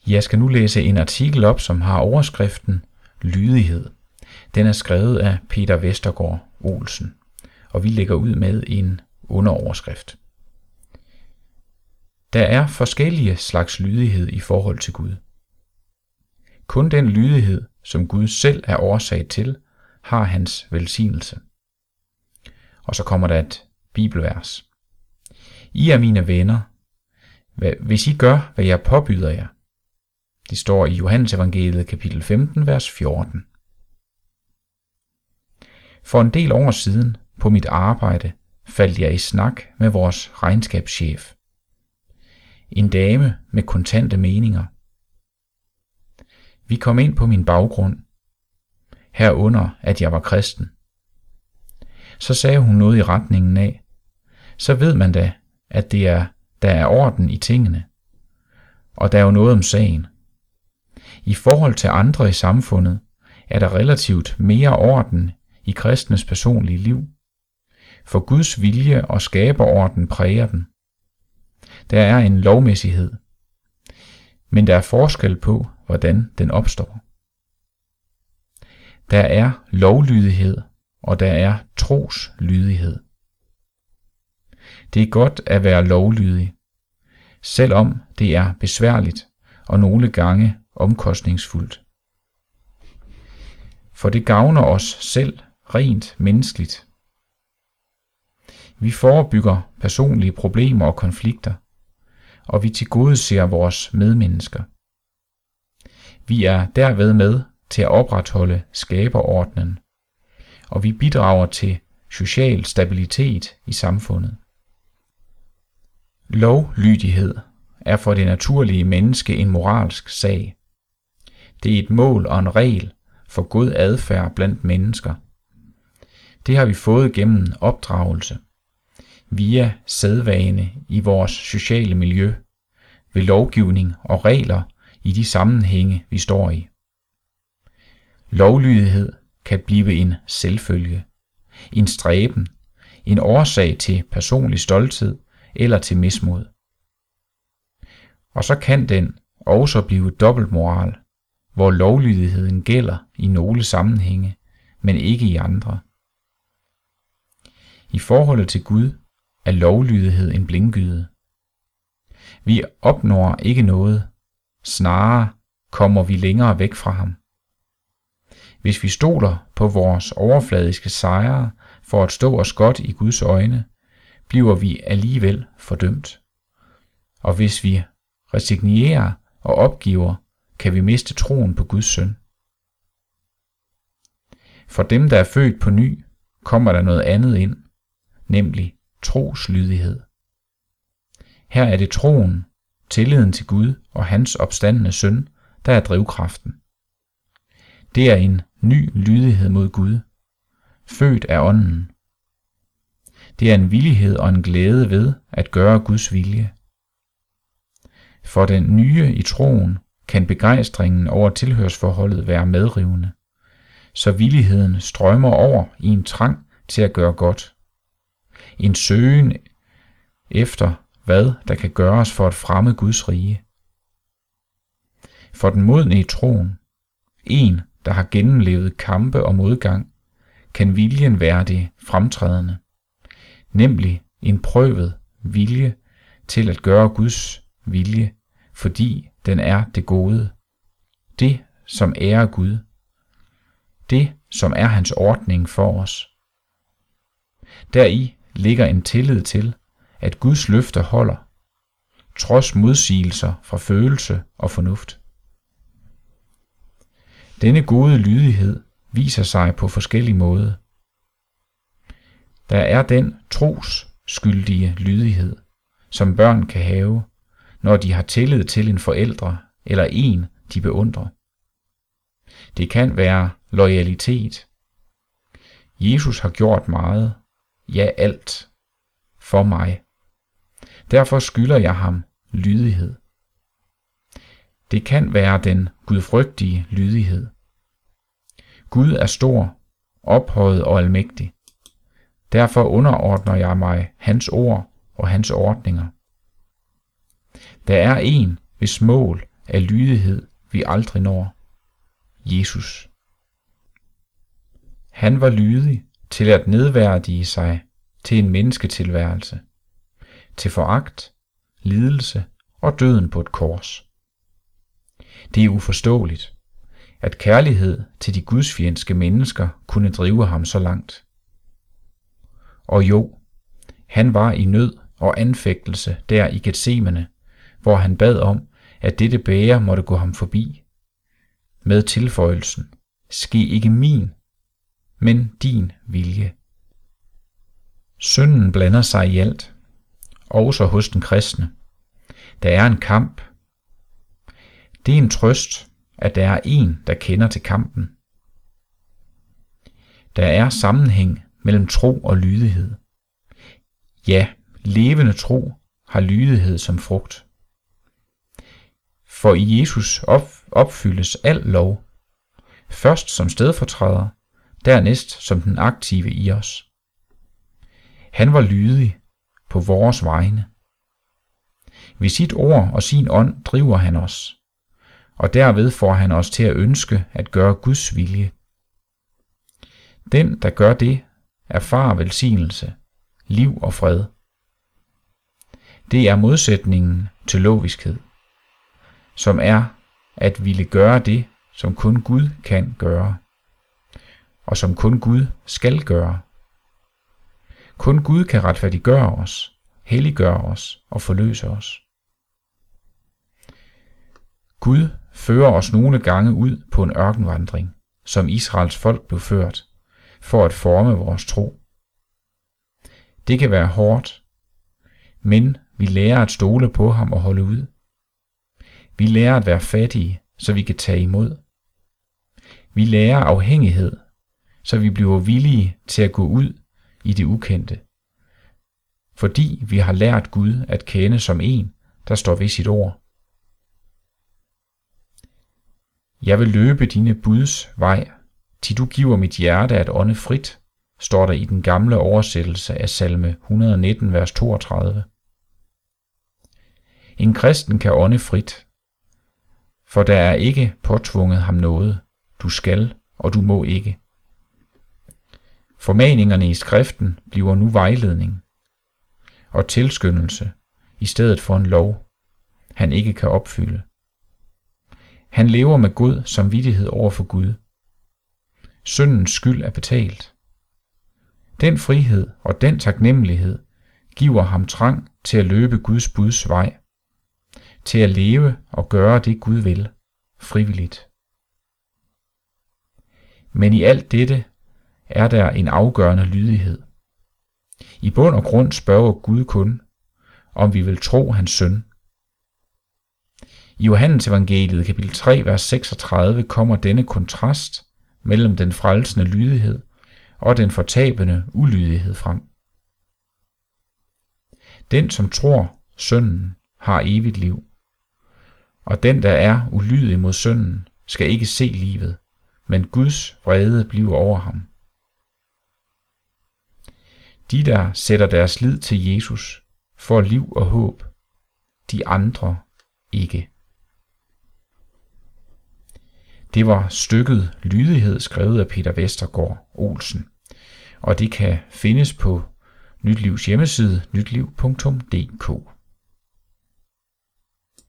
Jeg skal nu læse en artikel op, som har overskriften Lydighed. Den er skrevet af Peter Vestergaard Olsen, og vi lægger ud med en underoverskrift. Der er forskellige slags lydighed i forhold til Gud. Kun den lydighed, som Gud selv er årsag til, har hans velsignelse. Og så kommer der et bibelvers. I er mine venner, hvis I gør, hvad jeg påbyder jer. Det står i Johannes evangeliet kapitel 15, vers 14. For en del år siden på mit arbejde faldt jeg i snak med vores regnskabschef. En dame med kontante meninger. Vi kom ind på min baggrund, herunder at jeg var kristen. Så sagde hun noget i retningen af, så ved man da, at der er orden i tingene, og der er jo noget om sagen. I forhold til andre i samfundet er der relativt mere orden i kristnes personlige liv, for Guds vilje og skaberorden præger dem. Der er en lovmæssighed, men der er forskel på, hvordan den opstår. Der er lovlydighed, og der er troslydighed. Det er godt at være lovlydig, selvom det er besværligt og nogle gange omkostningsfuldt. For det gavner os selv rent menneskeligt. Vi forebygger personlige problemer og konflikter, og vi tilgodeser vores medmennesker. Vi er derved med til at opretholde skaberordnen, og vi bidrager til social stabilitet i samfundet. Lovlydighed er for det naturlige menneske en moralsk sag. Det er et mål og en regel for god adfærd blandt mennesker. Det har vi fået gennem opdragelse, via sædvane i vores sociale miljø, ved lovgivning og regler i de sammenhænge, vi står i. Lovlydighed kan blive en selvfølge, en stræben, en årsag til personlig stolthed eller til mismod. Og så kan den også blive dobbeltmoral, hvor lovlydigheden gælder i nogle sammenhænge, men ikke i andre. I forholdet til Gud er lovlydighed en blindgyde. Vi opnår ikke noget, snarere kommer vi længere væk fra ham. Hvis vi stoler på vores overfladiske sejre for at stå os godt i Guds øjne, bliver vi alligevel fordømt. Og hvis vi resignerer og opgiver, kan vi miste troen på Guds søn. For dem, der er født på ny, kommer der noget andet ind, nemlig troslydighed. Her er det troen, tilliden til Gud og hans opstandne søn, der er drivkraften. Det er en ny lydighed mod Gud, født af ånden. Det er en villighed og en glæde ved at gøre Guds vilje. For den nye i troen kan begejstringen over tilhørsforholdet være medrivende, så villigheden strømmer over i en trang til at gøre godt. En søgen efter, hvad der kan gøres for at fremme Guds rige. For den modne i troen, en, der har gennemlevet kampe og modgang, kan viljen være det fremtrædende, nemlig en prøvet vilje til at gøre Guds vilje, fordi den er det gode, det som ærer Gud, det som er hans ordning for os. Deri ligger en tillid til, at Guds løfter holder, trods modsigelser fra følelse og fornuft. Denne gode lydighed viser sig på forskellige måder. Der er den trosskyldige lydighed, som børn kan have, når de har tillid til en forældre eller en, de beundrer. Det kan være loyalitet. Jesus har gjort meget, ja alt, for mig. Derfor skylder jeg ham lydighed. Det kan være den gudfrygtige lydighed. Gud er stor, ophøjet og almægtig. Derfor underordner jeg mig hans ord og hans ordninger. Der er en, hvis mål af lydighed, vi aldrig når. Jesus. Han var lydig til at nedværdige sig til en mennesketilværelse, til foragt, lidelse og døden på et kors. Det er uforståeligt, at kærlighed til de gudsfjendske mennesker kunne drive ham så langt. Og jo, han var i nød og anfægtelse der i Getsemane, hvor han bad om, at dette bæger måtte gå ham forbi, med tilføjelsen: ske ikke min, men din vilje. Synden blander sig i alt, også hos den kristne. Der er en kamp. Det er en trøst, at der er en, der kender til kampen. Der er sammenhæng mellem tro og lydighed. Ja, levende tro har lydighed som frugt. For i Jesus opfyldes al lov, først som stedfortræder, dernæst som den aktive i os. Han var lydig på vores vegne. Ved sit ord og sin ånd driver han os, og derved får han os til at ønske at gøre Guds vilje. Den, der gør det, erfarer velsignelse, liv og fred. Det er modsætningen til loviskhed, som er at ville gøre det, som kun Gud kan gøre, og som kun Gud skal gøre. Kun Gud kan retfærdiggøre os, helliggøre os og forløse os. Gud fører os nogle gange ud på en ørkenvandring, som Israels folk blev ført, for at forme vores tro. Det kan være hårdt, men vi lærer at stole på ham og holde ud. Vi lærer at være fattige, så vi kan tage imod. Vi lærer afhængighed, så vi bliver villige til at gå ud i det ukendte, fordi vi har lært Gud at kende som en, der står ved sit ord. Jeg vil løbe dine buds vej, til du giver mit hjerte at ånde frit, står der i den gamle oversættelse af salme 119, vers 32. En kristen kan ånde frit, for der er ikke påtvunget ham noget, du skal og du må ikke. Formaningerne i skriften bliver nu vejledning og tilskyndelse i stedet for en lov, han ikke kan opfylde. Han lever med god samvittighed over for Gud. Syndens skyld er betalt. Den frihed og den taknemmelighed giver ham trang til at løbe Guds buds vej, til at leve og gøre det Gud vil, frivilligt. Men i alt dette er der en afgørende lydighed. I bund og grund spørger Gud kun, om vi vil tro hans søn. I Johannes evangeliet kapitel 3, vers 36 kommer denne kontrast mellem den frelsende lydighed og den fortabende ulydighed frem. Den, som tror sønnen, har evigt liv, og den, der er ulydig mod sønnen, skal ikke se livet, men Guds vrede bliver over ham. De, der sætter deres lid til Jesus, får liv og håb, de andre ikke. Det var stykket Lydighed, skrevet af Peter Vestergaard Olsen, og det kan findes på Nyt Livs hjemmeside, nytliv.dk.